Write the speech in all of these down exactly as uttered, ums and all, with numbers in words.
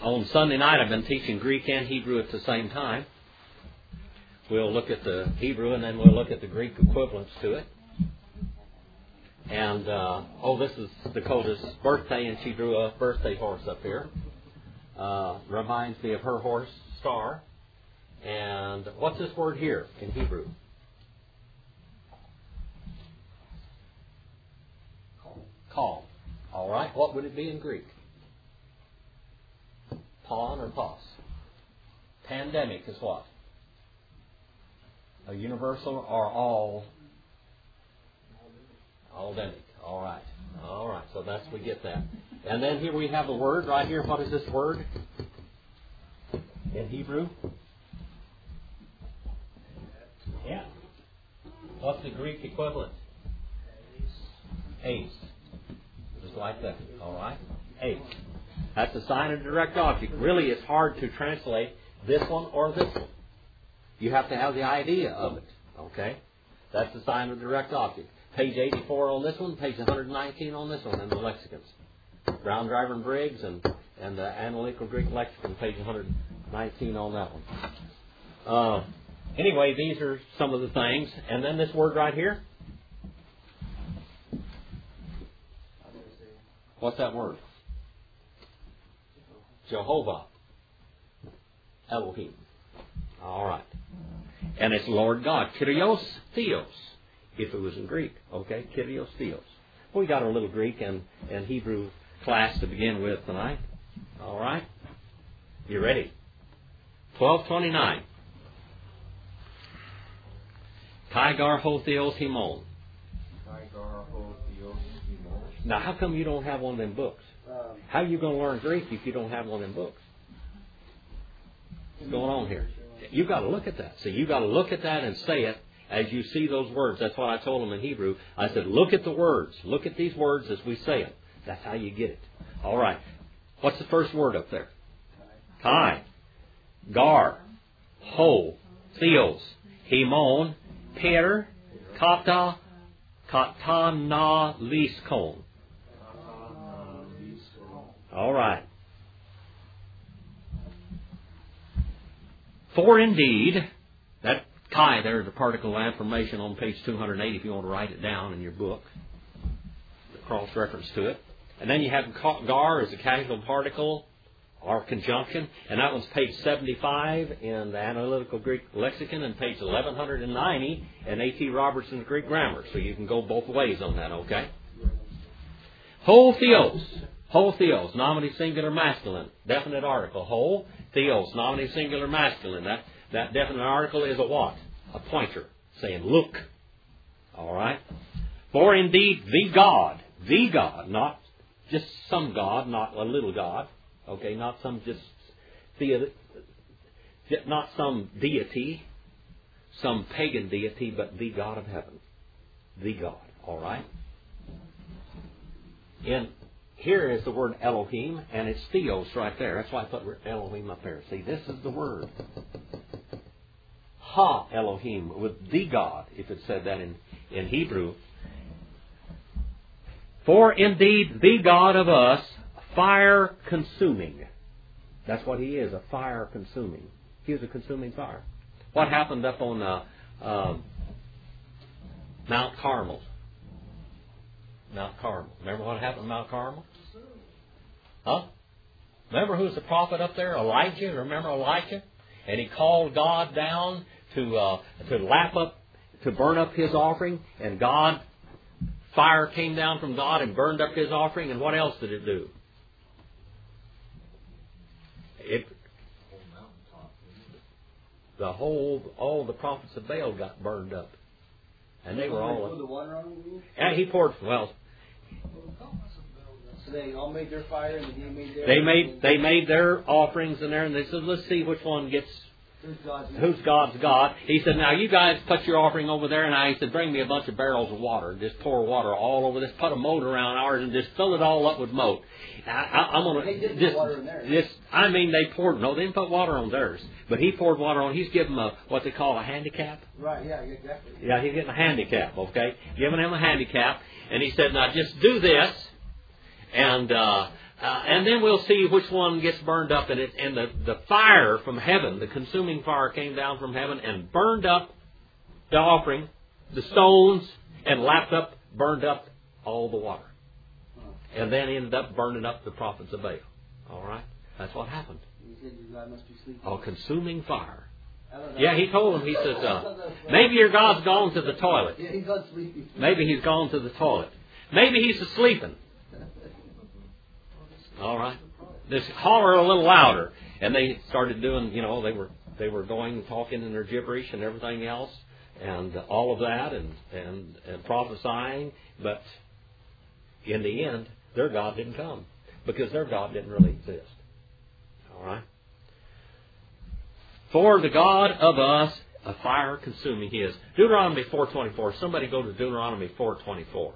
On Sunday night, I've been teaching Greek and Hebrew at the same time. We'll look at the Hebrew and then we'll look at the Greek equivalents to it. And, uh, oh, this is Dakota's birthday, and she drew a birthday horse up here. Uh, reminds me of her horse, Star. And what's this word here in Hebrew? Calm. All right. What would it be in Greek? Pawn or pos? Pandemic is what? A universal or all? All-demic. All right. All right. So that's, we get that. And then here we have a word right here. What is this word in Hebrew? Yeah. What's the Greek equivalent? Ace. Just like that. All right. Ace. That's a sign of direct object. Really, it's hard to translate this one or this one. You have to have the idea of it. Okay? That's the sign of direct object. Page eighty-four on this one, page one hundred nineteen on this one in the lexicons. Brown, Driver, and Briggs, and, and the Analytical Greek Lexicon, page one hundred nineteen on that one. Uh, anyway, these are some of the things. And then this word right here. What's that word? Jehovah. Elohim. All right. And it's Lord God. Kyrios Theos. If it was in Greek. Okay? Kyrios Theos. We got our little Greek and, and Hebrew class to begin with tonight. All right? You ready? twelve twenty-nine. Kaigar ho Theos Himon. Kaigar ho Theos Himon. Now, how come you don't have one of them books? How are you going to learn Greek if you don't have one of them books? What's going on here? You've got to look at that. So you've got to look at that and say it as you see those words. That's what I told them in Hebrew. I said, look at the words. Look at these words as we say them. That's how you get it. All right. What's the first word up there? Kai. Gar. Ho. Theos. Himon. Per. Kata. Katana liskon. All right. For indeed, that Kai there is a particle of affirmation on page two hundred eight if you want to write it down in your book. The cross-reference to it. And then you have Gar as a casual particle or conjunction. And that one's page seventy-five in the Analytical Greek Lexicon and page eleven ninety in A T Robertson's Greek Grammar. So you can go both ways on that, okay? Ho Theos. Ho Theos, nominative singular masculine, definite article. Ho Theos, nominative singular masculine. That, that definite article is a what? A pointer, saying look. All right? For indeed, the God, the God, not just some God, not a little God. Okay, not some just the, not some deity, some pagan deity, but the God of heaven. The God. All right? In here is the word Elohim, and it's Theos right there. That's why I put Elohim up there. See, this is the word. Ha Elohim, with the God, if it said that in, in Hebrew. For indeed, the God of us, fire consuming. That's what he is, a fire consuming. He is a consuming fire. What happened up on uh, uh, Mount Carmel? Mount Carmel. Remember what happened at Mount Carmel? Huh? Remember who's the prophet up there? Elijah. Remember Elijah? And he called God down to uh, to lap up, to burn up his offering. And God, fire came down from God and burned up his offering. And what else did it do? It the whole all the prophets of Baal got burned up, and they were all. The water on them? And he poured well. So they all made their fire, and he made their. They made they made their offerings in there, and they said, "Let's see which one gets." Who's God's, Who's God's God? He said, "Now you guys put your offering over there," and I he said, "Bring me a bunch of barrels of water. Just pour water all over this. Put a moat around ours, and just fill it all up with moat." I, I, I'm gonna they did just, put water in theirs. just. I mean, they poured. No, they didn't put water on theirs, but he poured water on. He's giving them a what they call a handicap. Right. Yeah. Exactly. Yeah, he's getting a handicap. Okay, giving him a handicap, and he said, "Now just do this, and uh, Uh, and then we'll see which one gets burned up. And, it, and the, the fire from heaven, the consuming fire came down from heaven and burned up the offering, the stones, and lapped up, burned up all the water. And then ended up burning up the prophets of Baal. All right? That's what happened. He said your God must be sleeping. Oh, consuming fire. Yeah, he told him, he says, uh, maybe your God's gone to the toilet. Yeah, he's not sleeping. Maybe he's gone to the toilet. Maybe he's asleeping. All right. Just holler a little louder. And they started doing, you know, they were they were going and talking in their gibberish and everything else, and all of that, and, and, and prophesying. But in the end, their God didn't come, because their God didn't really exist. All right. For the God of us, a fire consuming He is. Deuteronomy four twenty-four. Somebody go to Deuteronomy four twenty-four.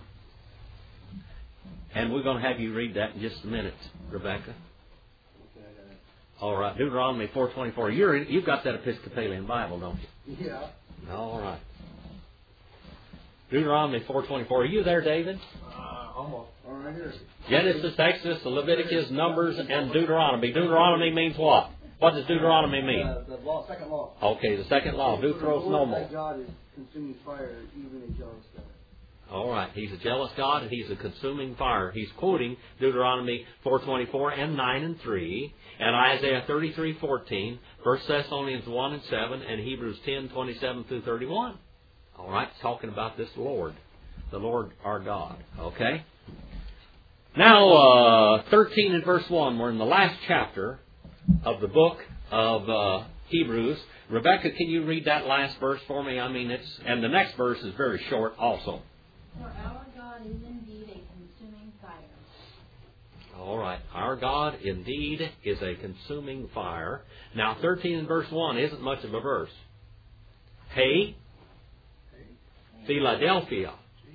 And we're going to have you read that in just a minute, Rebecca. All right, Deuteronomy four twenty-four. You're you've got that Episcopalian Bible, don't you? Yeah. All right. Deuteronomy four twenty-four. Are you there, David? Uh, almost. All right, here. Genesis, Exodus, Leviticus, Numbers, and Deuteronomy. Deuteronomy means what? What does Deuteronomy mean? Uh, the law, second law. Okay, the second law. Deuteros nomo. Thy God is consuming fire, even a jealous God. All right. He's a jealous God, and He's a consuming fire. He's quoting Deuteronomy four twenty-four and nine and three, and Isaiah thirty-three fourteen, First Thessalonians one and seven, and Hebrews ten twenty-seven through thirty-one. All right. It's talking about this Lord, the Lord our God. Okay. Now, uh, thirteen and verse one. We're in the last chapter of the book of uh, Hebrews. Rebecca, can you read that last verse for me? I mean, it's and the next verse is very short also. For our God is indeed a consuming fire. All right. Our God indeed is a consuming fire. Now, thirteen and verse one isn't much of a verse. Hey, Philadelphia,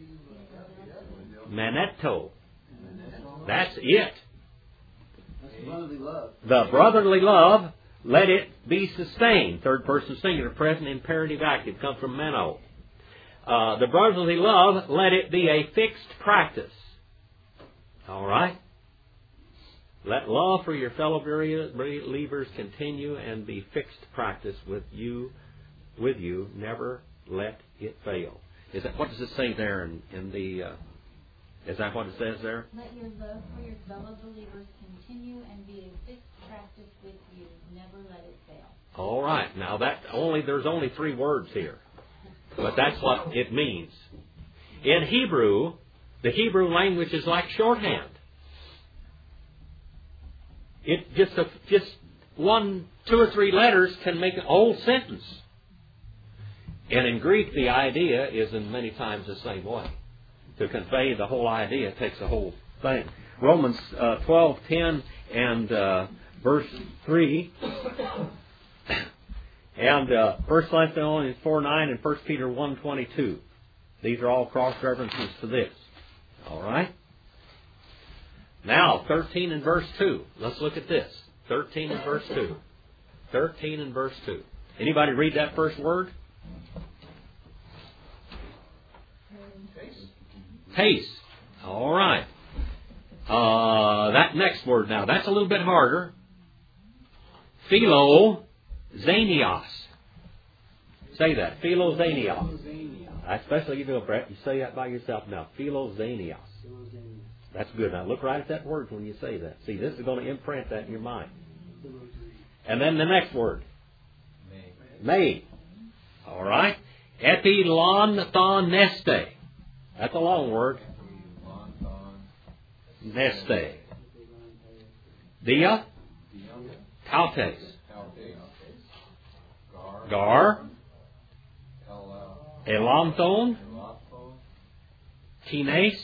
Manetto. That's it. That's brotherly love. The brotherly love, let it be sustained. Third person singular, present imperative active, comes from meno. Uh, the brotherly love, let it be a fixed practice. All right? Let love for your fellow believers continue and be fixed practice with you. With you, never let it fail. Is that what does it say there in, in the? Uh, is that what it says there? Let your love for your fellow believers continue and be a fixed practice with you. Never let it fail. All right. Now that only there's only three words here. But that's what it means. In Hebrew, the Hebrew language is like shorthand. It just a, just one, two or three letters can make a whole sentence. And in Greek, the idea is in many times the same way. To convey the whole idea takes a whole thing. Romans uh, twelve ten and uh, verse three. And uh, First Thessalonians four nine and First Peter one twenty-two. These are all cross-references to this. All right? Now, thirteen and verse two. Let's look at this. thirteen and verse two. thirteen and verse two. Anybody read that first word? Pace. All right. Uh, that next word now, that's a little bit harder. Philo. Zanios. Say that. Philozanios. Especially you do it, Brett. You say that by yourself now. Philozanios. That's good. Now look right at that word when you say that. See, this is going to imprint that in your mind. And then the next word. May. All right. Epilonthaneste. That's a long word. Neste. Dia. Tautes. Gar. Elanthon. Kines.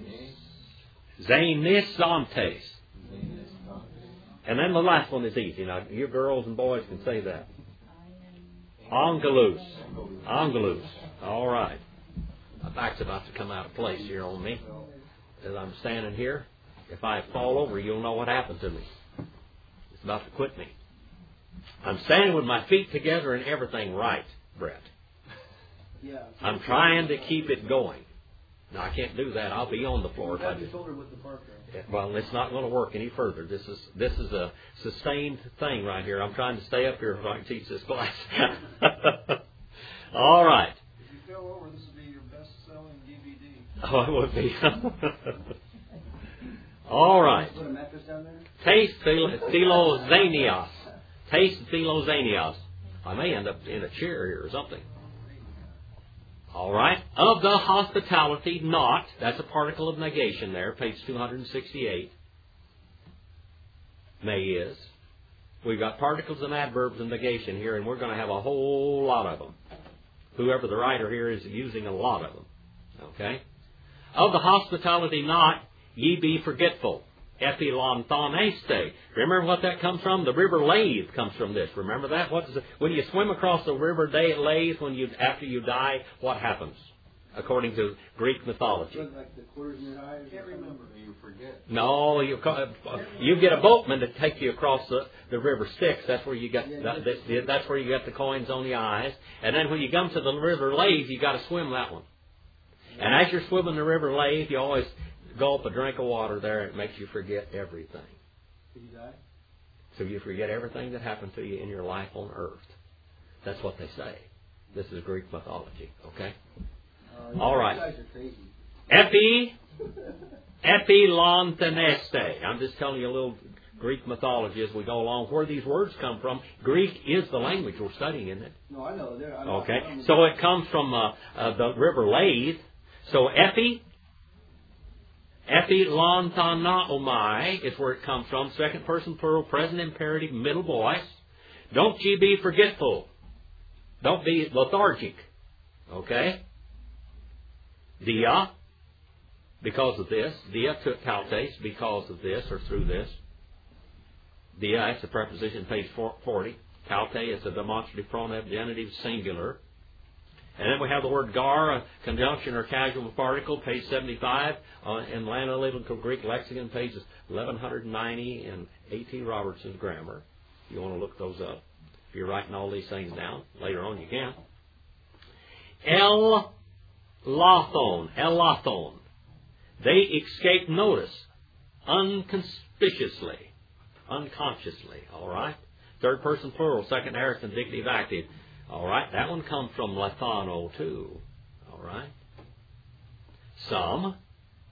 Zanisontes. And then the last one is easy. Now, you girls and boys can say that. Angelus. Angelus. All right. My back's about to come out of place here on me. As I'm standing here, if I fall over, you'll know what happened to me. It's about to quit me. I'm standing with my feet together and everything right, Brett. Yeah. I'm trying to keep it going. Now, I can't do that. I'll be on the floor. Grab your shoulder with the park there. Well, it's not going to work any further. This is this is a sustained thing right here. I'm trying to stay up here so I can teach this class. All right. If you fell over, this would be your best-selling D V D. Oh, it would be. All right. Put a mattress down there? Taste Philoxenios. Taste Philoxenios. I may end up in a chair here or something. All right. Of the hospitality not, that's a particle of negation there, page two hundred sixty-eight. May is. We've got particles and adverbs and negation here, and we're going to have a whole lot of them. Whoever the writer here is using a lot of them. Okay? Of the hospitality not, ye be forgetful. Epilonthoneste. Remember what that comes from? The river Lathe comes from this. Remember that? What is it? When you swim across the river Lathe, when you after you die, what happens? According to Greek mythology. Like the quarters in your eyes? I can't remember. You forget. No, you you get a boatman to take you across the, the river Styx. That's where you get the, the, that's where you get the coins on the eyes. And then when you come to the river Lathe, you got to swim that one. And as you're swimming the river Lathe, you always gulp a drink of water there, and it makes you forget everything. Did you die? So you forget everything that happened to you in your life on earth. That's what they say. This is Greek mythology, okay? Uh, All right. You guys are crazy. Epi, Epilonthoneste. I'm just telling you a little Greek mythology as we go along. Where these words come from, Greek is the language we're studying, isn't it? No, I know. They're, I'm Okay. I'm, So it comes from uh, uh, the river Lathe. So Epi, Epilonthanaomai is where it comes from. Second person plural, present imperative, middle voice. Don't ye be forgetful. Don't be lethargic. Okay? Dia, because of this. Dia took Kaltes, because of this or through this. Dia, that's a preposition, page forty. Kalte is a demonstrative pronoun, genitive, singular. And then we have the word gar, a conjunction or casual particle, page seventy-five, uh, in Analytical Greek Lexicon, pages eleven ninety and A T Robertson's Grammar. If you want to look those up. If you're writing all these things down, later on you can. El Lathon, El Lathon. They escape notice unconspicuously, unconsciously, all right? Third person plural, second aorist indicative active. All right, that one comes from Lathano too. All right. Some,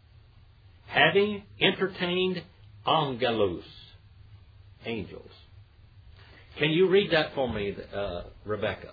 having entertained angelus, angels. Can you read that for me, uh, Rebecca?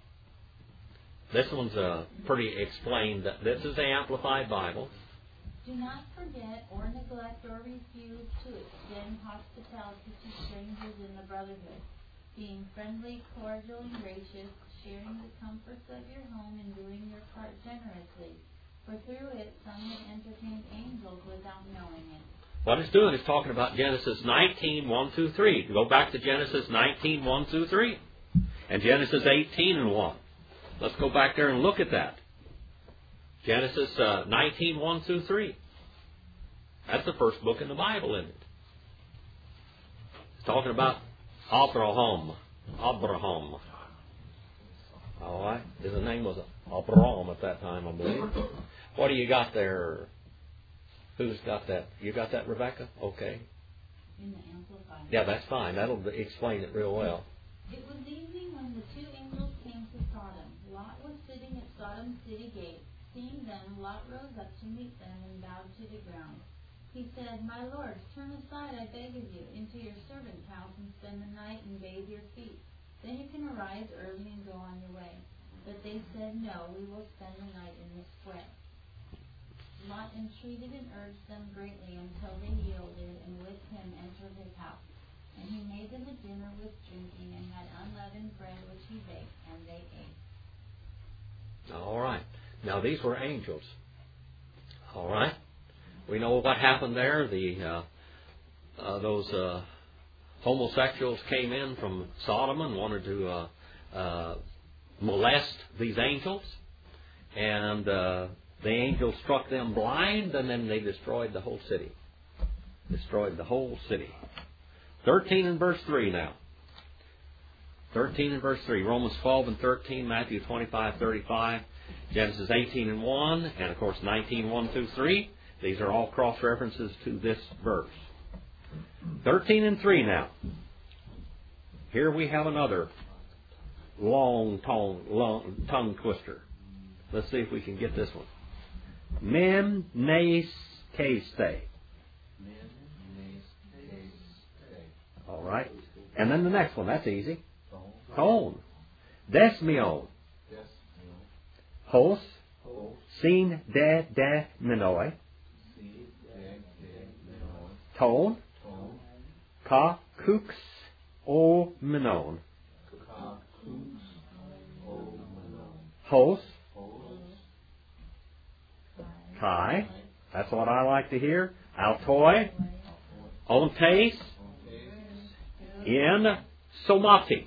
This one's uh, pretty explained. This is the Amplified Bible. Do not forget or neglect or refuse to extend hospitality to strangers in the brotherhood, being friendly, cordial, and gracious, sharing the comforts of your home and doing your part generously. For through it some have entertained angels without knowing it. What it's doing is talking about Genesis nineteen, one through three. Go back to Genesis nineteen, one through three. And Genesis eighteen and one. Let's go back there and look at that. Genesis uh, nineteen, one through three. That's the first book in the Bible, isn't it? It's talking about Abraham. Abraham. All right. His name was Abraham at that time, I believe. What do you got there? Who's got that? You got that, Rebecca? Okay. In the Amplified. Yeah, that's fine. That'll explain it real well. It was evening when the two angels came to Sodom. Lot was sitting at Sodom's city gate. Seeing them, Lot rose up to meet them and bowed to the ground. He said, My lords, turn aside, I beg of you, into your servant's house and spend the night and bathe your feet. Then you can arise early and go on your way. But they said, No, we will spend the night in the square. Lot entreated and urged them greatly until they yielded, and with him entered his house. And he made them a dinner with drinking, and had unleavened bread which he baked, and they ate. All right. Now these were angels. All right. We know what happened there. The uh, uh, those uh, homosexuals came in from Sodom and wanted to uh, uh, molest these angels, and uh, the angels struck them blind, and then they destroyed the whole city. Destroyed the whole city. Thirteen and verse three now. Thirteen and verse three. Romans twelve and thirteen. Matthew twenty-five, thirty-five. Genesis eighteen and one, and of course nineteen, one through three. These are all cross-references to this verse. thirteen and three now. Here we have another long tongue, long tongue twister. Let's see if we can get this one. Mem nes kaste. All right. And then the next one, that's easy. Tone. Desmion. Hos. Sin de de menoi. Tone. Ka kux o menon. Hos. Kai. That's what I like to hear. Altoi. Ontes. In somati.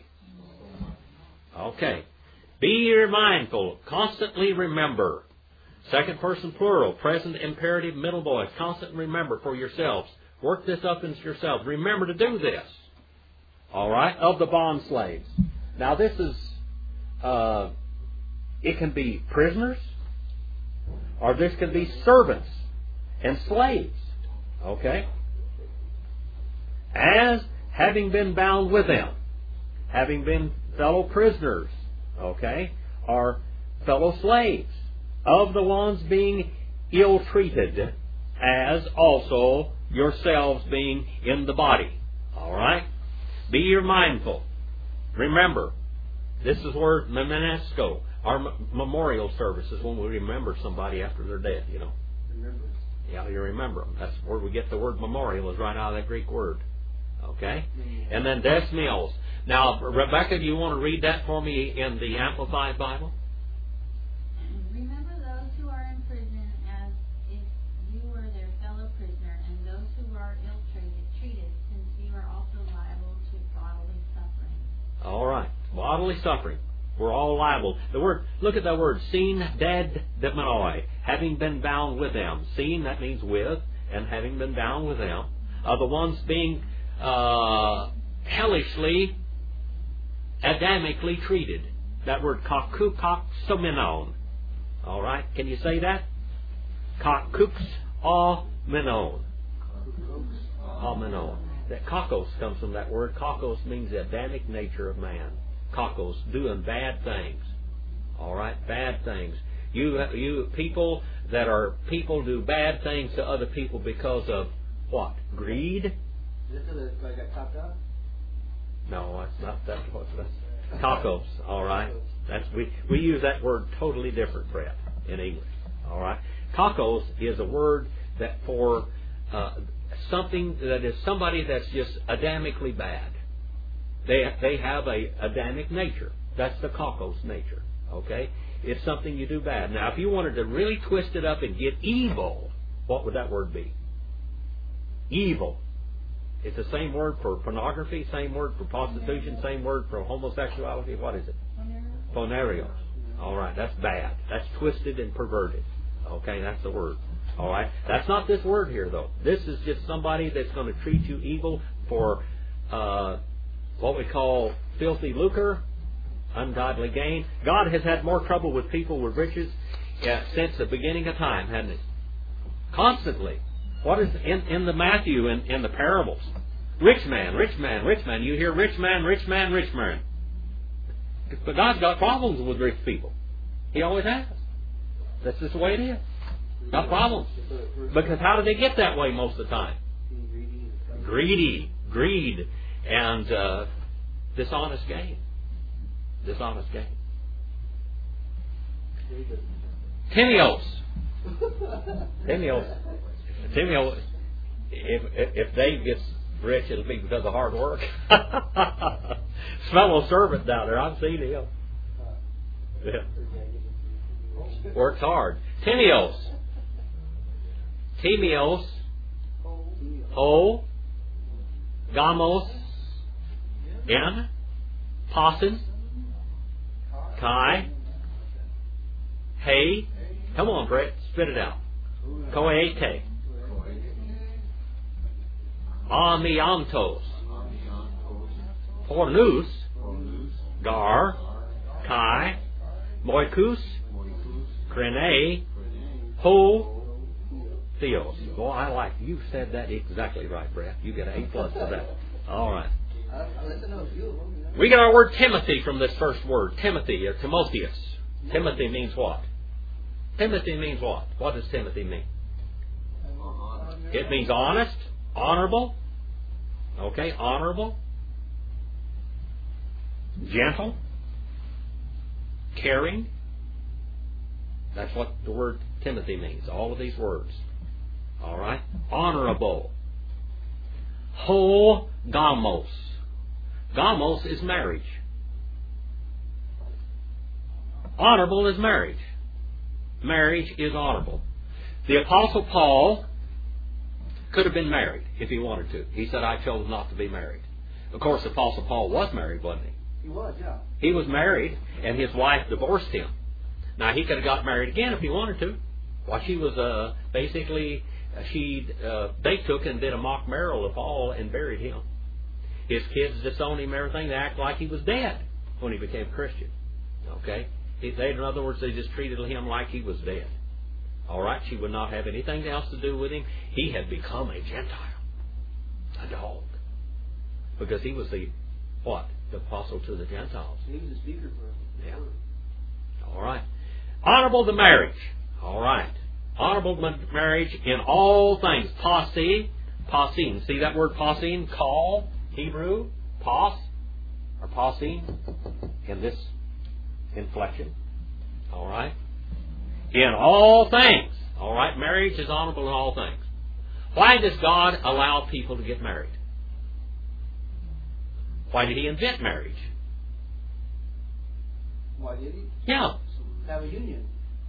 Okay. Be mindful. Constantly remember. Second person plural. Present imperative middle voice. Constantly remember for yourselves. Work this up into yourselves. Remember to do this. All right. Of the bond slaves. Now this is, uh, it can be prisoners, or this can be servants and slaves. Okay. As having been bound with them, having been fellow prisoners, okay, or fellow slaves, of the ones being ill-treated, as also yourselves being in the body. All right? Be ye mindful. Remember, this is where memenesco, our m- memorial service is when we remember somebody after they're dead, you know. Remember. Yeah, you remember them. That's where we get the word memorial, is right out of that Greek word. Okay? And then desmios. Now, Rebecca, do you want to read that for me in the Amplified Bible? Remember those who are in prison as if you were their fellow prisoner, and those who are ill-treated, treated, since you are also liable to bodily suffering. All right. Bodily suffering. We're all liable. The word, look at that word, seen dead demonoi, having been bound with them. Seen, that means with, and having been bound with them. Are the ones being uh, hellishly, adamically treated. That word, kakukoksomenon. All right. Can you say that? Kakuks-o-menon. O-menon. That kakos comes from that word. Kakos means the Adamic nature of man. Kakos, doing bad things. All right, bad things. You, you people that are people do bad things to other people because of what? Greed? Is this the guy got chopped up? No, that's not that. That's kakos. All right, that's we we use that word totally different, Brett, in English. All right, kakos is a word that for uh, something that is somebody that's just Adamically bad. They they have a Adamic nature. That's the kakos nature. Okay? It's something you do bad. Now, if you wanted to really twist it up and get evil, what would that word be? Evil. It's the same word for pornography, same word for prostitution, same word for homosexuality. What is it? Phonerios. All right, that's bad. That's twisted and perverted. Okay, that's the word. All right, that's not this word here, though. This is just somebody that's going to treat you evil for uh, what we call filthy lucre, ungodly gain. God has had more trouble with people with riches uh, since the beginning of time, hasn't He? Constantly. What is in, in the Matthew in, in the parables? Rich man, rich man, rich man. You hear rich man, rich man, rich man. But God's got problems with rich people. He always has. That's just the way it is. Got problems. Because how do they get that way most of the time? Greedy, greed, and uh, dishonest gain. Dishonest gain. Timios. Timios. Timios. If, if if Dave gets rich, it'll be because of hard work. Fellow servant down there. I've seen him. Yeah. Works hard. Timios. Timios. O. Gamos. N. Possen. Kai. Hey. Come on, Brett. Spit it out. Koete. Amiantos. Pornus. Gar. Kai. Moikus. Krene. Ho. Theos. Boy, I like you said that exactly right, Brett. You get an A plus for that. All right. I, I listen to a few of them. You know? We get our word Timothy from this first word. Timothy or Timotheus. Timothy means what? Timothy means what? What does Timothy mean? It means honest, honorable. Okay, honorable. Gentle. Caring. That's what the word Timothy means. All of these words. All right? Honorable. Ho gamos. Gamos is marriage. Honorable is marriage. Marriage is honorable. The Apostle Paul could have been married if he wanted to. He said, I chose not to be married. Of course, the Apostle Paul was married, wasn't he? He was, yeah. He was married, and his wife divorced him. Now, he could have got married again if he wanted to. Well, she was uh, basically, uh, she uh, they took and did a mock burial of Paul and buried him. His kids disowned him and everything. They acted like he was dead when he became a Christian. Okay? They, in other words, they just treated him like he was dead. All right? She would not have anything else to do with him. He had become a Gentile. A dog. Because he was the, what? The apostle to the Gentiles. He was a speaker for Yeah. All right. Honorable the marriage. All right. Honorable marriage in all things. Posse. Possin. See that word possin? Call. Hebrew. Pos. Or possin. In this inflection. All right. In all things. All right. Marriage is honorable in all things. Why does God allow people to get married? Why did He invent marriage? Why did He? Yeah. Have a union.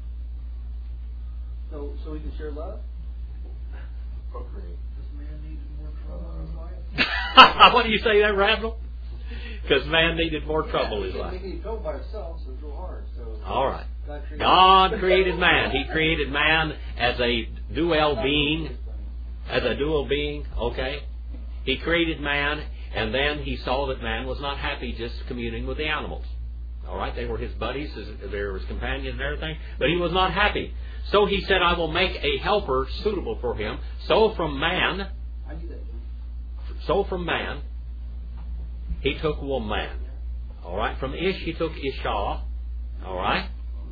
So, so we can share love. Procreate. This man needed more trouble in his life. What do you say there, Randall? Because man needed more trouble in his He life. didn't make any trouble by himself, so it's real hard. So All right. God created, God created man. He created man as a dual being. As a dual being, okay? He created man, and then He saw that man was not happy just communing with the animals. All right? They were His buddies, they were His companions and everything, but He was not happy. So He said, I will make a helper suitable for him. So from man, I knew that. so from man, He took woman. All right? From Ish, He took Isha. All right?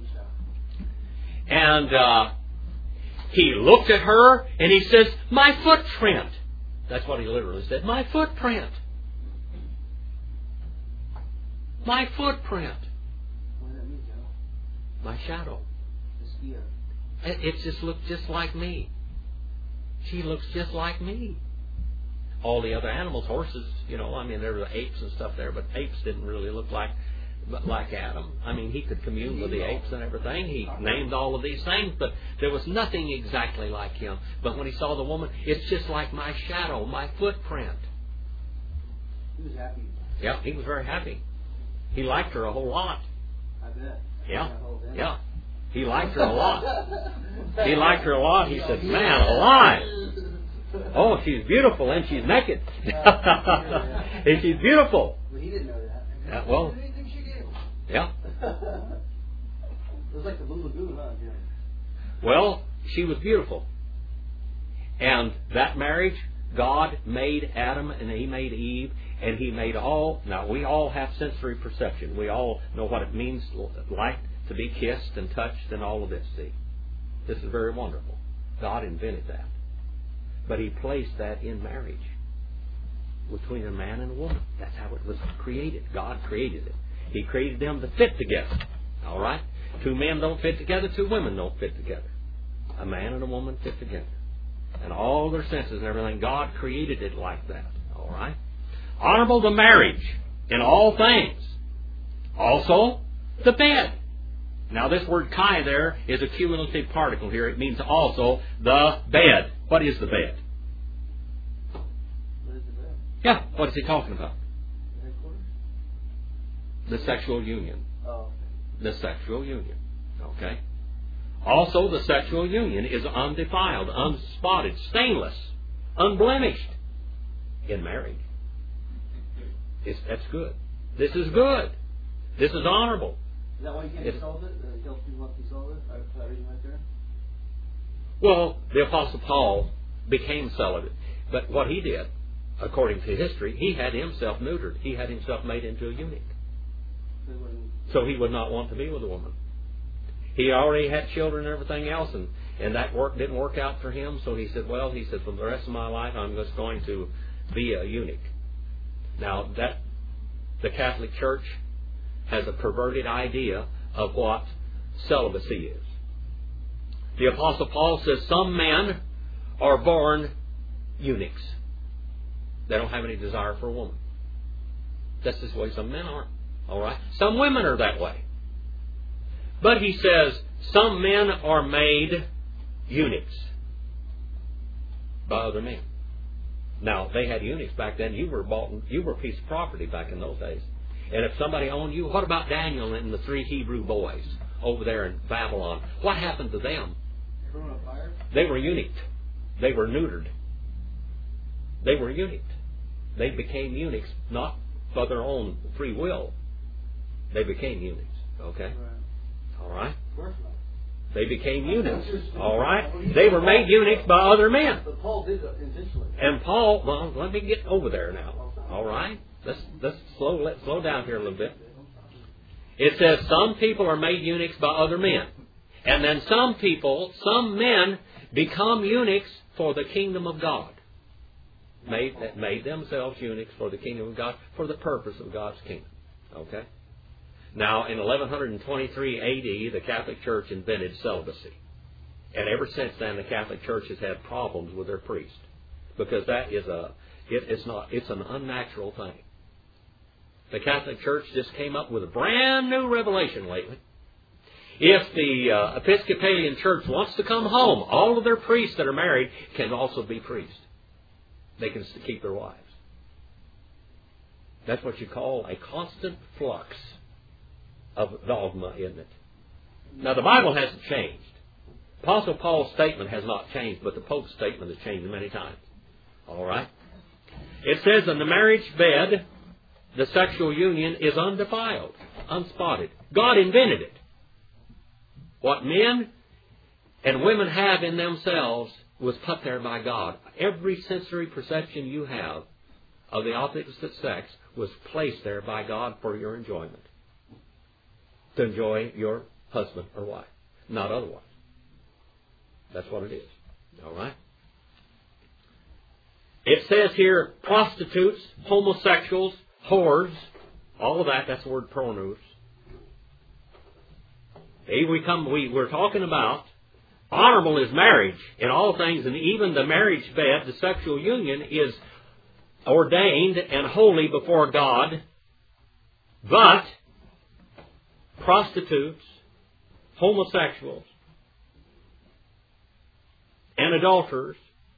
And uh, He looked at her and He says, my footprint. That's what He literally said. My footprint. My footprint. What does that mean, Joe? My shadow. The skier. It, it just looked just like me. She looks just like me. All the other animals, horses, you know, I mean, there were apes and stuff there, but apes didn't really look like like Adam. I mean, he could commune with the apes and everything. He named all of these things, but there was nothing exactly like him. But when he saw the woman, it's just like my shadow, my footprint. He was happy. Yeah, he was very happy. He liked her a whole lot. I bet. Yeah, yeah. He liked her a lot. He liked her a lot. He said, man alive. Oh, she's beautiful and she's naked. And she's beautiful. Well, he didn't know that. Yeah, well, Anything she gave him. yeah. It was like the Blue Lagoon, huh, Jim? Well, she was beautiful. And that marriage, God made Adam and He made Eve, and He made all. Now, we all have sensory perception. We all know what it means like to be kissed and touched and all of this, see. This is very wonderful. God invented that. But He placed that in marriage between a man and a woman. That's how it was created. God created it. He created them to fit together. All right? Two men don't fit together. Two women don't fit together. A man and a woman fit together. And all their senses and everything, God created it like that. All right? Honorable the marriage in all things. Also, the bed. Now, this word kai there is a cumulative particle here. It means also the bed. What is the bed? What is the bed? Yeah, what is he talking about? The headquarters? The sexual union. Oh. The sexual union. Okay? Also, the sexual union is undefiled, unspotted, stainless, unblemished in marriage. It's, that's good. This is good. This is honorable. Is that why you can't It's, solve it? Uh, tell people not to solve it? I put that reading right there. Well, the Apostle Paul became celibate. But what he did, according to history, he had himself neutered. He had himself made into a eunuch. So he would not want to be with a woman. He already had children and everything else, and, and that work didn't work out for him. So he said, well, he said, for the rest of my life, I'm just going to be a eunuch. Now, that the Catholic Church has a perverted idea of what celibacy is. The Apostle Paul says some men are born eunuchs. They don't have any desire for a woman. That's just the way some men are. All right? Some women are that way. But he says some men are made eunuchs by other men. Now, they had eunuchs back then. You were bought, you were a piece of property back in those days. And if somebody owned you, what about Daniel and the three Hebrew boys over there in Babylon? What happened to them? They were eunuched. They were neutered. They were eunuched. They became eunuchs, not by their own free will. They became eunuchs. Okay? All right? They became eunuchs. All right? They were made eunuchs by other men. But Paul did it intentionally. And Paul, well, let me get over there now. All right? Let's, let's slow, let's slow down here a little bit. It says some people are made eunuchs by other men. And then some people, some men, become eunuchs for the kingdom of God. Made, that made themselves eunuchs for the kingdom of God, for the purpose of God's kingdom. Okay? Now, in eleven twenty-three A D, the Catholic Church invented celibacy. And ever since then, the Catholic Church has had problems with their priest. Because that is a, it, it's not, it's an unnatural thing. The Catholic Church just came up with a brand new revelation lately. If the uh, Episcopalian Church wants to come home, all of their priests that are married can also be priests. They can keep their wives. That's what you call a constant flux of dogma, isn't it? Now, the Bible hasn't changed. Apostle Paul's statement has not changed, but the Pope's statement has changed many times. All right? It says in the marriage bed, the sexual union is undefiled, unspotted. God invented it. What men and women have in themselves was put there by God. Every sensory perception you have of the opposite sex was placed there by God for your enjoyment. To enjoy your husband or wife, not otherwise. That's what it is. All right? It says here prostitutes, homosexuals, whores, all of that, that's the word pornos. Hey, we come, we, we're talking about honorable is marriage in all things, and even the marriage bed, the sexual union, is ordained and holy before God. But prostitutes, homosexuals, and adulterers,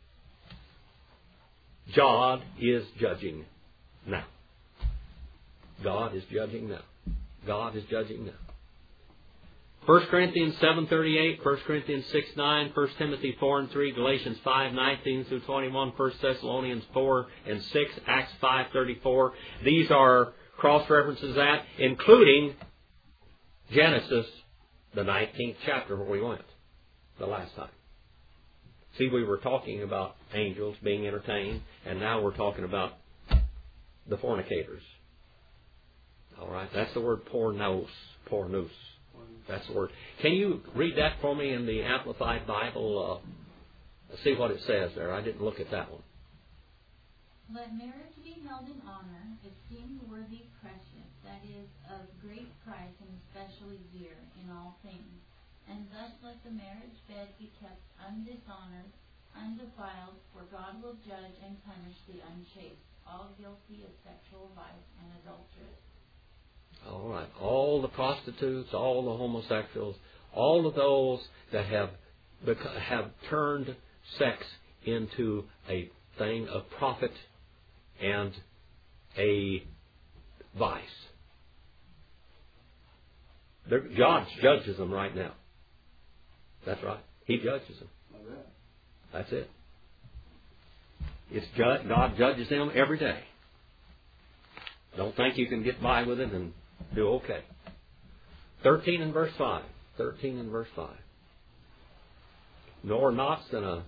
God is judging now. God is judging now. God is judging now. First Corinthians seven thirty-eight, First Corinthians six nine, First Timothy four and three, Galatians five nineteen through twenty-one, First Thessalonians four and six, Acts five thirty-four. These are cross-references that, including Genesis, the nineteenth chapter where we went the last time. See, we were talking about angels being entertained, and now we're talking about the fornicators. All right, that's the word pornos, pornos. That's the word. Can you read that for me in the Amplified Bible? Uh, see what it says there. I didn't look at that one. Let marriage be held in honor, esteemed worthy, precious, that is, of great price and especially dear in all things. And thus let the marriage bed be kept undishonored, undefiled, for God will judge and punish the unchaste, all guilty of sexual vice and adultery. All right. All the prostitutes, all the homosexuals, all of those that have have turned sex into a thing of profit and a vice. They're, God judges them right now. That's right. He judges them. That's it. It's ju- God judges them every day. Don't think you can get by with it and do okay. thirteen and verse five. thirteen and verse five. More knots than a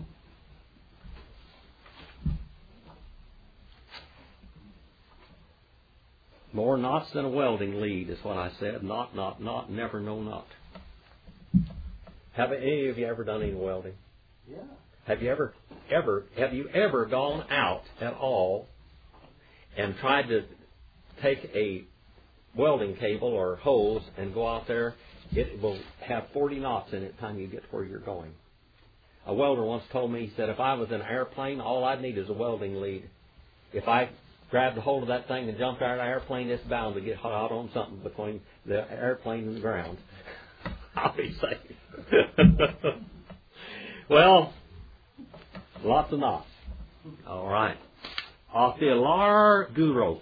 more knots than a welding lead is what I said. Knot, knot, knot, never no knot. Have any of you ever done any welding? Yeah. Have you ever, ever, have you ever gone out at all and tried to take a welding cable or hose and go out there? It will have forty knots in it by the time you get to where you're going. A welder once told me, he said, if I was in an airplane, all I'd need is a welding lead. If I grabbed a hold of that thing and jumped out of the airplane, it's bound to get hot on something between the airplane and the ground. I'll be safe. Well, lots of knots. All right. Ophilarguros.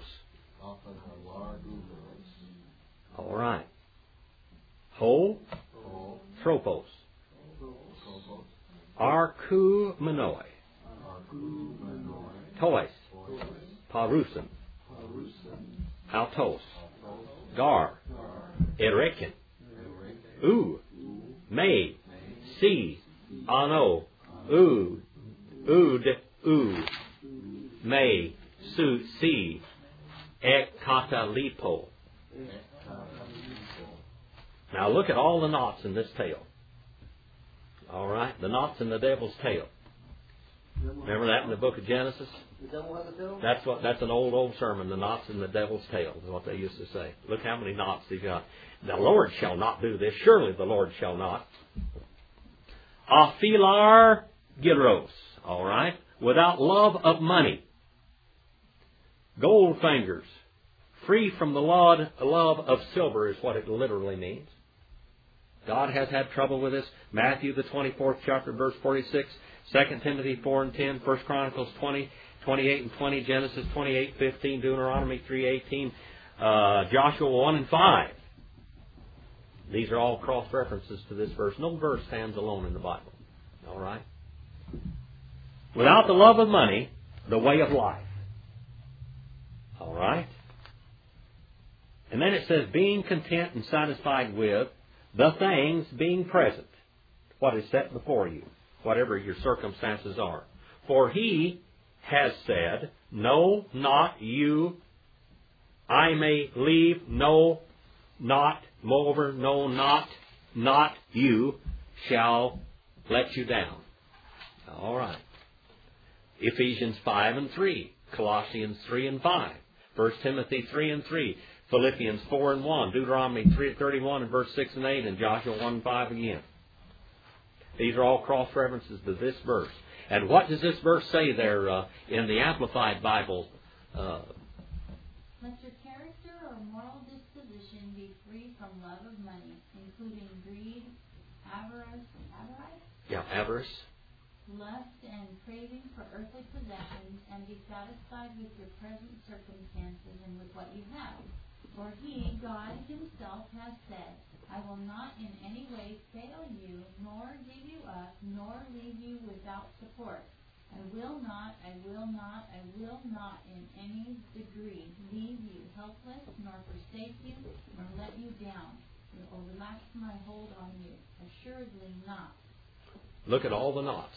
All right. Ho. Tropos. Arkumenoi. Tois. Parusin. Autos. Gar. Erekin. U. May. Si. Ano. Ud. Ud. U. May. Su. Si. Ekatalipo. Now look at all the knots in this tail. All right, the knots in the devil's tail. Remember that in the book of Genesis? The devil has a tail? That's what. That's an old, old sermon. The knots in the devil's tail is what they used to say. Look how many knots he's got. The Lord shall not do this. Surely the Lord shall not. Aphilar gyros. All right, without love of money. Gold fingers. Free from the love of silver is what it literally means. God has had trouble with this. Matthew, the twenty-fourth chapter, verse forty-six. Second Timothy four and ten. First Chronicles twenty, twenty-eight and twenty. Genesis twenty-eight, fifteen. Deuteronomy three, eighteen. Uh, Joshua one and five. These are all cross-references to this verse. No verse stands alone in the Bible. All right? Without the love of money, the way of life. All right? And then it says, being content and satisfied with the things being present, what is set before you, whatever your circumstances are. For he has said, no, not you, I may leave, no, not, moreover, no, not, not you, shall let you down. All right. Ephesians five and three, Colossians three and five, First Timothy three and three, Philippians four and one, Deuteronomy three, thirty-one and verse six and eight, and Joshua one and five again. These are all cross-references to this verse. And what does this verse say there uh, in the Amplified Bible? Uh, Let your character or moral disposition be free from love of money, including greed, avarice, avarice? Yeah, avarice. Lust and craving for earthly possessions, and be satisfied with your present circumstances and with what you have. For he, God himself, has said, I will not in any way fail you, nor give you up, nor leave you without support. I will not, I will not, I will not in any degree leave you helpless, nor forsake you, nor let you down, or relax my hold on you. Assuredly not. Look at all the knots.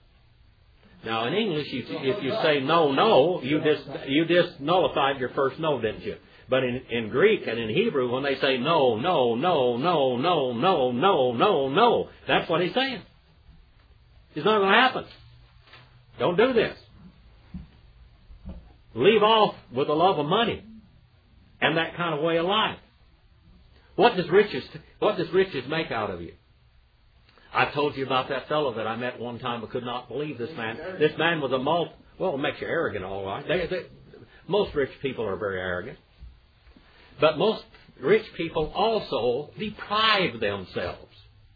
Now in English, you, if you say no, no, you just you just nullified your first no, didn't you? But in, in Greek and in Hebrew, when they say no, no, no, no, no, no, no, no, no, that's what he's saying. It's not going to happen. Don't do this. Leave off with the love of money and that kind of way of life. What does riches What does riches make out of you? I've told you about that fellow that I met one time. I could not believe this man. This man was a multi... Well, it makes you arrogant, all right. They, they, most rich people are very arrogant. But most rich people also deprive themselves.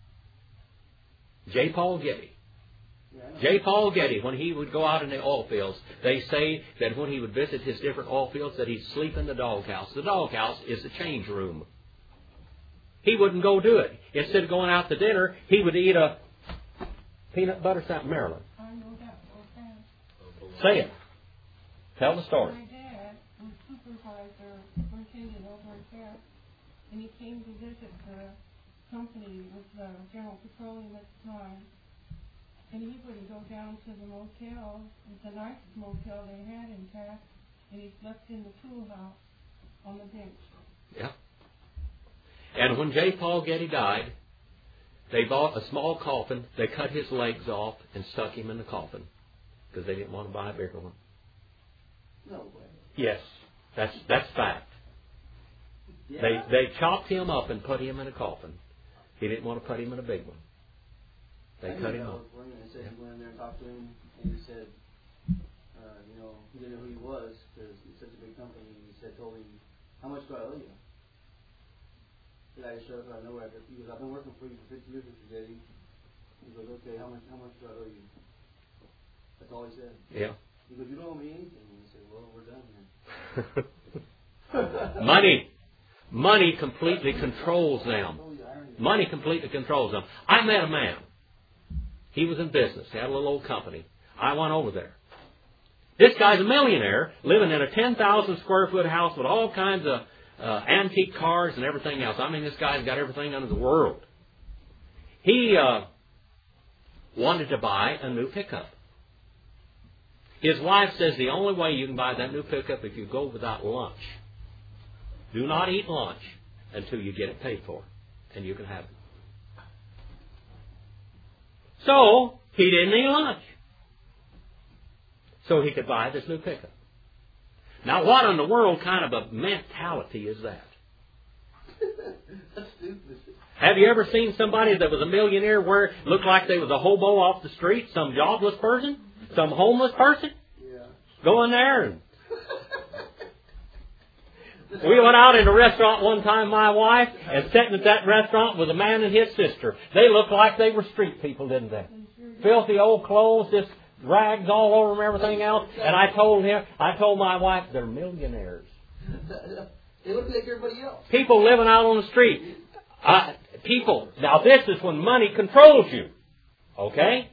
J. Paul Getty. J. Paul Getty, when he would go out in the oil fields, they say that when he would visit his different oil fields that he'd sleep in the doghouse. The doghouse is the change room. He wouldn't go do it. Instead of going out to dinner, he would eat a peanut butter sandwich. Marilyn. I know that. Okay. Say it. Tell the story. My dad was supervisor, superintendent over at there, and he came to visit the company with uh, General Petroleum at the time. and he would go down to the motel. It's the nicest motel they had in Taft, and he slept in the tool house on the bench. Yeah. And when J. Paul Getty died, they bought a small coffin, they cut his legs off and stuck him in the coffin because they didn't want to buy a bigger one. No way. Yes, that's that's fact. Yeah. They they chopped him up and put him in a coffin. He didn't want to put him in a big one. They I cut knew him that up. was one, and said he went in there and talked to him, and he said, uh, you know, he didn't know who he was because it's such a big company. And he said, told him, how much do I owe you? The guy just showed up out of nowhere. He goes, I've been working for you for fifty years, Mister Getty. He goes, okay, how much how much do I owe you? That's all he said. Yeah. He goes, you don't owe me anything. And he said, well, we're done here. Money. Money completely controls them. Money completely controls them. I met a man. He was in business. He had a little old company. I went over there. This guy's a millionaire living in a ten thousand square foot house with all kinds of uh, antique cars and everything else. I mean, this guy's got everything under the world. He uh, wanted to buy a new pickup. His wife says the only way you can buy that new pickup if you go without lunch. Do not eat lunch until you get it paid for, and you can have it. So, he didn't eat lunch. So he could buy this new pickup. Now, what in the world kind of a mentality is that? That's stupid. Have you ever seen somebody that was a millionaire where it looked like they was a hobo off the street, some jobless person, some homeless person? Yeah. Go in there and... We went out in a restaurant one time, my wife, and sitting at that restaurant was a man and his sister. They looked like they were street people, didn't they? Filthy old clothes, just rags all over them, everything else. And I told him, I told my wife, they're millionaires. They look like everybody else. People living out on the street. Uh, people. Now this is when money controls you. Okay?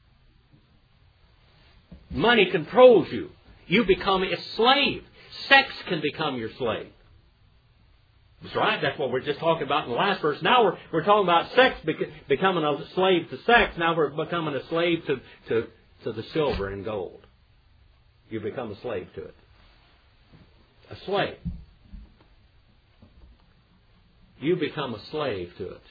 Money controls you. You become a slave. Sex can become your slave. That's right. That's what we're just talking about in the last verse. Now we're we're talking about sex bec- becoming a slave to sex. Now we're becoming a slave to, to, to the silver and gold. You become a slave to it. A slave. You become a slave to it.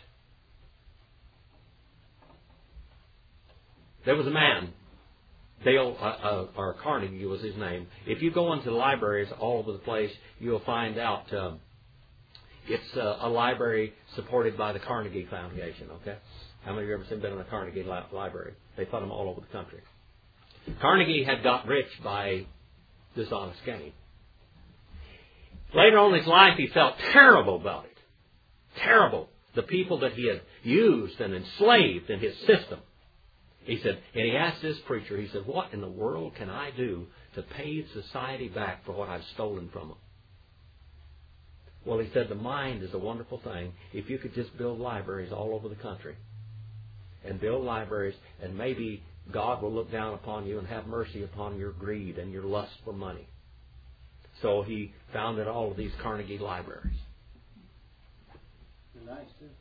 There was a man, Dale, uh, uh, or Carnegie was his name. If you go into libraries all over the place, you'll find out um, it's uh, a library supported by the Carnegie Foundation, okay? How many of you have ever been in a Carnegie li- library? They put them all over the country. Carnegie had got rich by dishonest gain. Later on in his life, he felt terrible about it. Terrible. The people that he had used and enslaved in his system. He said, and he asked this preacher, he said, what in the world can I do to pay society back for what I've stolen from them? Well, he said, the mind is a wonderful thing. If you could just build libraries all over the country and build libraries, and maybe God will look down upon you and have mercy upon your greed and your lust for money. So he founded all of these Carnegie libraries. They're nice, too.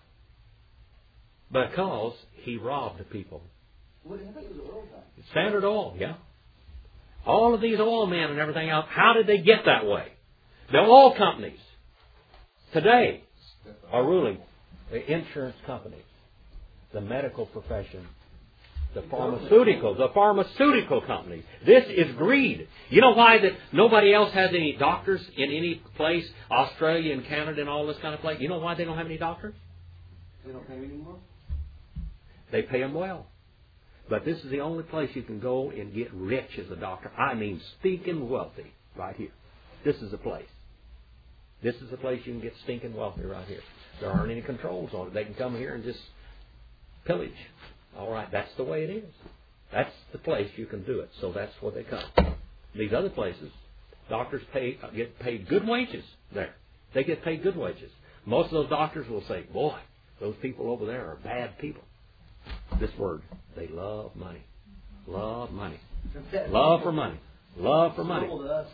Because he robbed people. What, I thought it was oil guy. Standard Oil, yeah. All of these oil men and everything else, how did they get that way? The oil companies today are ruling the insurance companies, the medical profession, the pharmaceutical, the pharmaceutical companies. This is greed. You know why that nobody else has any doctors in any place, Australia and Canada and all this kind of place? You know why they don't have any doctors? They don't pay me anymore? They pay them well. But this is the only place you can go and get rich as a doctor. I mean, stinking wealthy right here. This is the place. This is the place you can get stinking wealthy right here. There aren't any controls on it. They can come here and just pillage. All right, that's the way it is. That's the place you can do it. So that's where they come. These other places, doctors pay get paid good wages there. They get paid good wages. Most of those doctors will say, boy, those people over there are bad people. This word, they love money. Love money. Love for money. Love for money.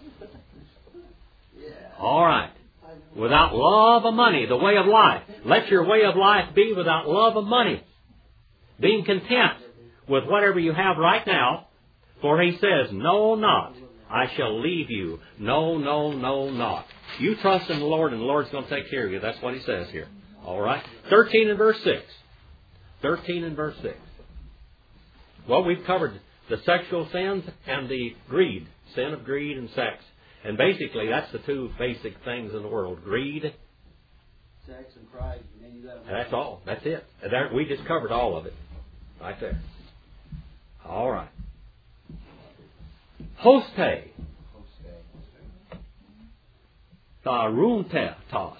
All right. Without love of money, the way of life. Let your way of life be without love of money. Being content with whatever you have right now, for he says, no, not. I shall leave you. No, no, no, not. You trust in the Lord, and the Lord's going to take care of you. That's what he says here. All right? thirteen and verse six. thirteen and verse six. Well, we've covered the sexual sins and the greed. Sin of greed and sex. And basically, that's the two basic things in the world. Greed. Sex and pride. And then you got And that's all. That's it. And there, we just covered all of it. Right there. All right. Hoste. Tharunte tos.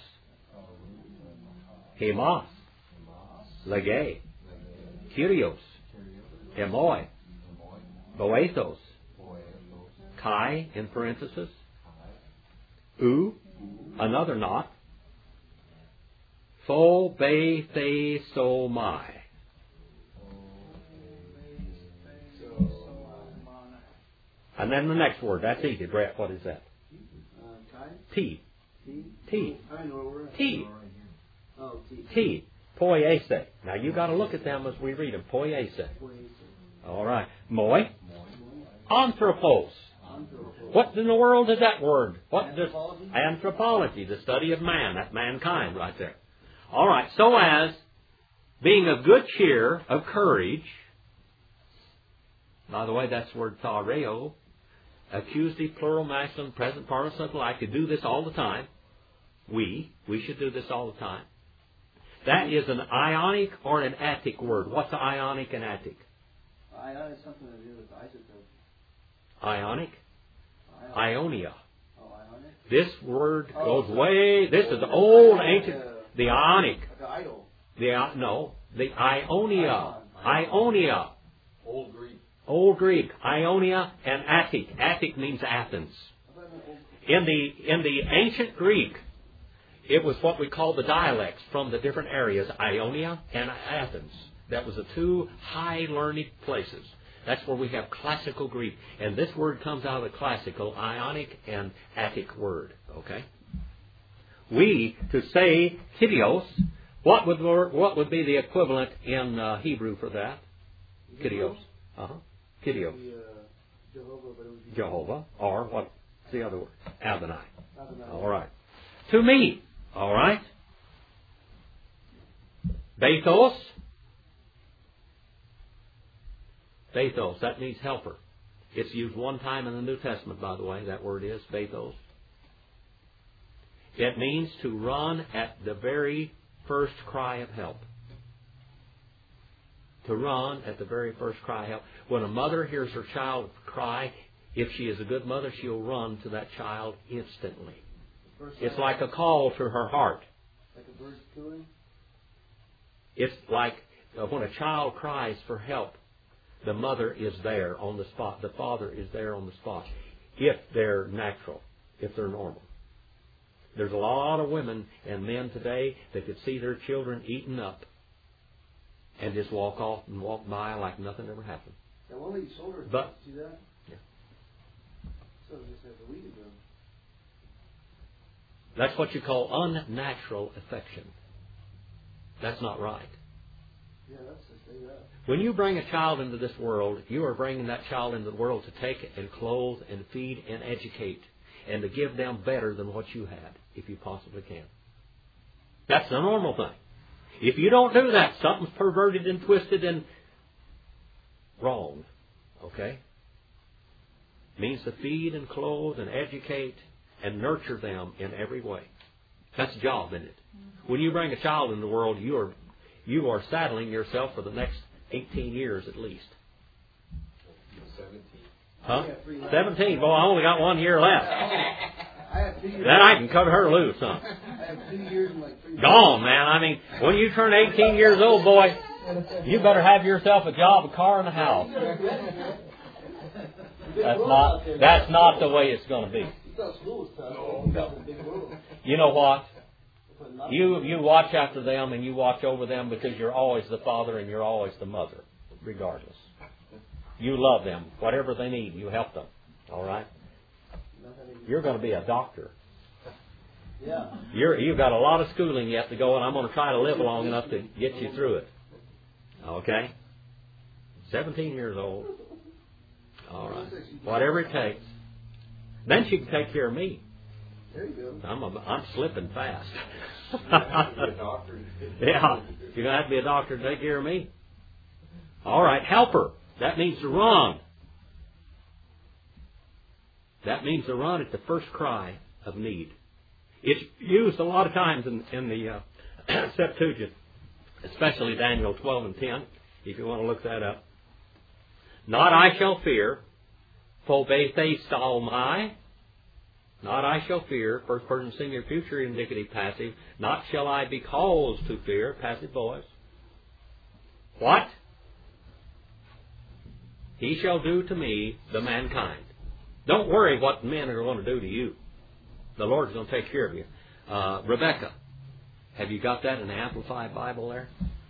Hemas. Lege. Kyrios. Emoi. Boethos. Kai, in parenthesis. U, another not. Pho, be, the, so, my. And then the next word. That's easy, Brett. What is that? T. T. T. T. Poiese. Now you got to look at them as we read them. Poiese. All right. Moi. Anthropos. What in the world is that word? What does anthropology, the study of man, that's mankind right there. All right. So as being of good cheer, of courage. By the way, that's the word thareo. Accusative, plural, masculine, present participle. I could do this all the time. We. We should do this all the time. That is an ionic or an attic word. What's ionic and attic? Ion is something to do with isotope. Ionic? Ionia. Oh, ionic? This word Oh, goes so- way, this is oh, old like ancient, a- the Ionic. Like an idol. The, I- no, the Ionia. Ionia. Old Greek. Old Greek. Ionia and Attic. Attic means Athens. I thought it meant old- In the, in the ancient Greek, it was what we call the dialects from the different areas, Ionia and Athens. That was the two high learned places. That's where we have classical Greek. And this word comes out of the classical Ionic and Attic word. Okay? We, to say Kyrios, what would what would be the equivalent in uh, Hebrew for that? Kyrios. Uh-huh. Kyrios. The, uh, Jehovah, but it would be Jehovah. Or what's the other word? Adonai. Adonai. All right. To me. All right. Bethos. Bethos. That means helper. It's used one time in the New Testament, by the way. That word is Bethos. It means to run at the very first cry of help. To run at the very first cry of help. When a mother hears her child cry, if she is a good mother, she'll run to that child instantly. First It's time, like a call to her heart. like a bird's cooing. It's like uh, when a child cries for help, the mother is there on the spot. The father is there on the spot. If they're natural, if they're normal. There's a lot of women and men today that could see their children eaten up and just walk off and walk by like nothing ever happened. That one lady sold her. But- see that? Yeah. So just like a week ago. That's what you call unnatural affection. That's not right. Yeah, that's just say that. When you bring a child into this world, you are bringing that child into the world to take and clothe and feed and educate and to give them better than what you had, if you possibly can. That's the normal thing. If you don't do that, something's perverted and twisted and wrong. Okay? It means to feed and clothe and educate and nurture them in every way. That's a job, isn't it? When you bring a child into the world, you are you are saddling yourself for the next eighteen years at least. Seventeen. Huh? Seventeen. Boy, I only got one year left. I have two years. Then I can cut her loose, huh? I have two years and like three. Gone, man. I mean, when you turn eighteen years old, boy, you better have yourself a job, a car, and a house. That's not that's not the way it's going to be. You thought school was tough. No. You thought it was a big world. You know what? But not- You you watch after them and you watch over them because you're always the father and you're always the mother, regardless. You love them. Whatever they need, you help them. All right? You're going to be a doctor. Yeah. You're, you've got a lot of schooling yet to go, and I'm going to try to live long enough to get you through it. Okay? seventeen years old. All right. Whatever it takes. Then she can take care of me. There you go. I'm, a, I'm slipping fast. You're gonna have to be a doctor. Yeah. You're going to have to be a doctor to take care of me. All right. Helper. That means to run. That means to run at the first cry of need. It's used a lot of times in, in the uh, Septuagint, especially Daniel twelve and ten, if you want to look that up. Not I shall fear, phobethestalmai. Not I shall fear, first person singular, future indicative passive. Not shall I be caused to fear, passive voice. What? He shall do to me, the mankind. Don't worry what men are going to do to you. The Lord's going to take care of you. Uh, Rebecca, have you got that in the Amplified Bible there?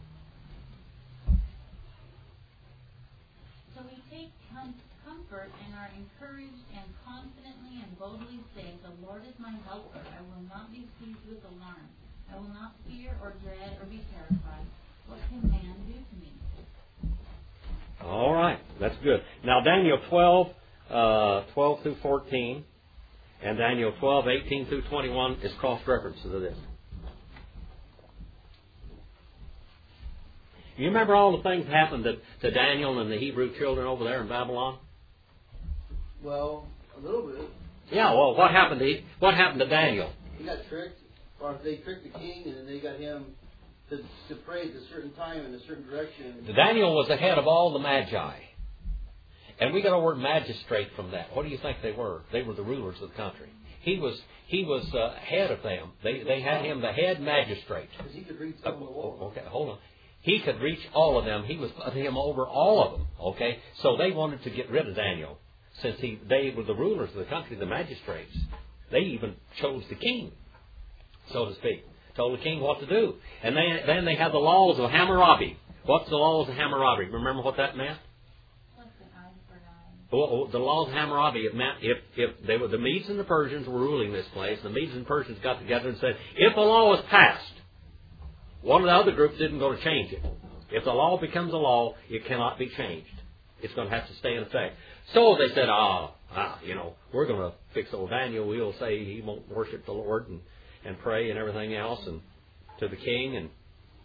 So we take com- comfort and are encouraged and confidently and boldly say, the Lord is my helper. I will not be seized with alarm. I will not fear or dread or be terrified. What can man do to me? All right, that's good. Now Daniel twelve, uh, twelve through fourteen, and Daniel twelve, eighteen through twenty-one is cross-reference to this. You remember all the things that happened to, to Daniel and the Hebrew children over there in Babylon? Well, a little bit. Yeah, well, what happened to what happened to Daniel? He got tricked, or they tricked the king, and then they got him to, to pray at a certain time in a certain direction. Daniel was the head of all the magi. And we got our word magistrate from that. What do you think they were? They were the rulers of the country. He was he was uh, head of them. They they had him the head magistrate. Because he could read some of the wall. Okay, hold on. He could reach all of them. He was put him over all of them. Okay, so they wanted to get rid of Daniel since he they were the rulers of the country, the magistrates. They even chose the king, so to speak. Told the king what to do. And then then they had the laws of Hammurabi. What's the laws of Hammurabi? Remember what that meant? Well, the laws of Hammurabi, it meant if, if they were the Medes and the Persians were ruling this place, the Medes and Persians got together and said, if a law is passed, one of the other groups isn't going to change it. If the law becomes a law, it cannot be changed. It's going to have to stay in effect. So they said, ah, ah you know, we're going to fix old Daniel. We'll say he won't worship the Lord and, and pray and everything else and to the king, and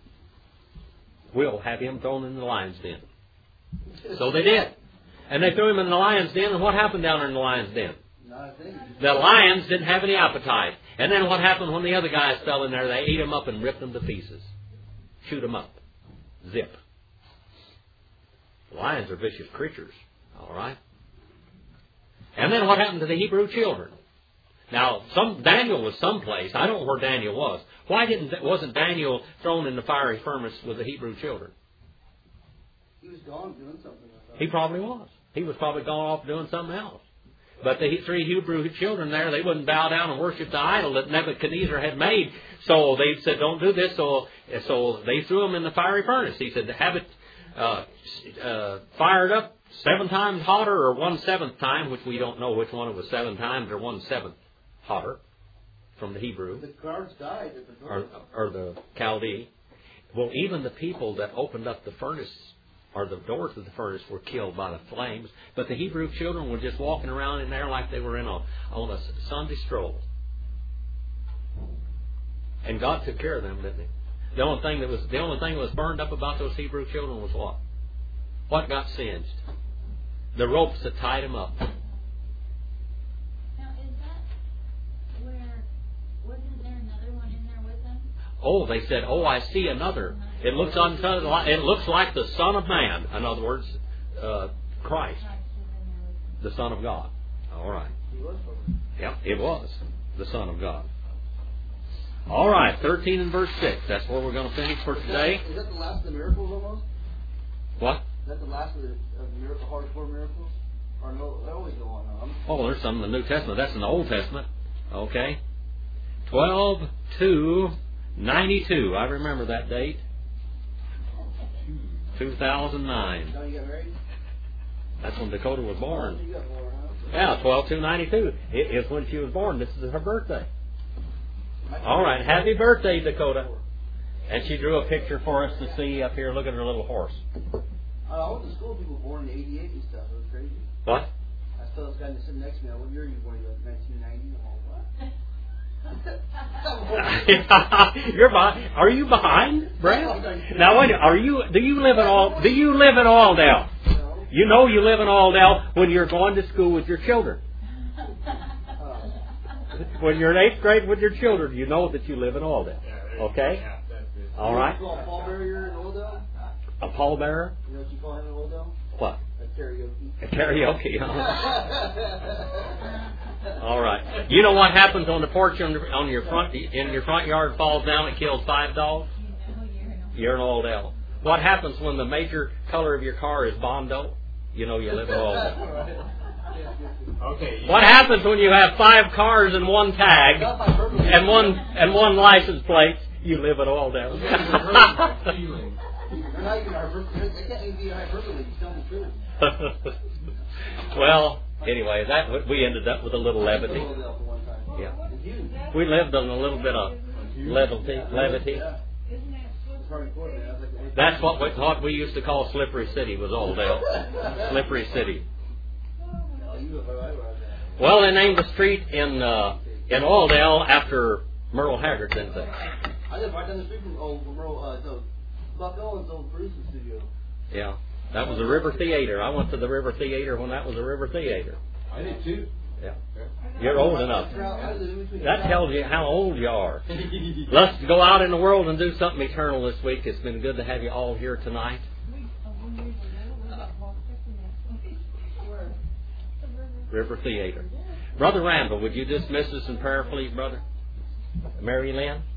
we'll have him thrown in the lion's den. So they did. And they threw him in the lion's den, and what happened down in the lion's den? The lions didn't have any appetite. And then what happened when the other guys fell in there? They ate them up and ripped them to pieces. Shoot them up. Zip. Lions are vicious creatures. All right? And then what happened to the Hebrew children? Now, some Daniel was someplace. I don't know where Daniel was. Why didn't wasn't Daniel thrown in the fiery furnace with the Hebrew children? He was gone doing something. He probably was. He was probably gone off doing something else. But the three Hebrew children there, they wouldn't bow down and worship the idol that Nebuchadnezzar had made. So they said, don't do this. So so they threw him in the fiery furnace. He said, have it uh, uh, fired up seven times hotter or one seventh time, which we don't know which one it was, seven times or one seventh hotter from the Hebrew. The guards died at the door. Or, or the Chaldee. Well, even the people that opened up the furnace or the doors of the furnace were killed by the flames. But the Hebrew children were just walking around in there like they were in a on a Sunday stroll. And God took care of them, didn't He? The only thing that was the only thing that was burned up about those Hebrew children was what? What got singed? The ropes that tied them up. Now, is that where wasn't there another one in there with them? Oh, they said, oh, I see another. It looks on, it looks like the Son of Man. In other words, uh, Christ, the Son of God. All right. Yep, it was the Son of God. All right, thirteen and verse six. That's where we're going to finish for today. Is that the last of the miracles almost? What? Is that the last of the, of the miracle, hardcore miracles? Or no, they always go on now. Oh, there's some in the New Testament. That's in the Old Testament. Okay. twelve two ninety-two. I remember that date. two thousand nine. Now you got married? That's when Dakota was born. You got more, huh? Yeah, twelve two ninety-two. It is when she was born. This is her birthday. All right. Happy birthday, Dakota. And she drew a picture for us to see up here. Look at her little horse. I went to school with people born in eighty-eight and stuff. It was crazy. What? I saw this guy sitting next to me. What year are you born? Like nineteen ninety? I'm all, what? You're behind. Are you behind, Brad? Now wait. Are you? Do you live in all? Do you live in Alldale? No. You know you live in Alldale when you're going to school with your children. When you're in eighth grade with your children, you know that you live in Alldale. Okay. All right. You call a pallbearer in Alldale? A pallbearer? You know what you call him in Alldale? What? A karaoke. A karaoke. Huh? All right. You know what happens on the porch on, on your front in your front yard falls down and kills five dogs? You're in Alldale. What happens when the major color of your car is Bondo? You know you live in Alldale. Okay. What happens when you have five cars and one tag and one and one license plate? You live in Alldale. They're not even hyperbole. They can't even be hyperbole. He's telling the truth. Well, anyway, that we ended up with a little levity. Yeah, we lived on a little bit of levity. Levity. That's what we thought we used to call Slippery City. Was Alldale, Slippery City. Well, they named the street in uh, in Alldale after Merle Haggard, didn't they? I live right down the street from old from Merle. Uh, so Buck Owens' old producing studio. Yeah, that was the River Theater. I went to the River Theater when that was a River Theater. I did too. Yeah, you're old enough. That tells you how old you are. Let's go out in the world and do something eternal this week. It's been good to have you all here tonight. River Theater. Brother Randall, would you dismiss us in prayer, please, brother? Mary Lynn?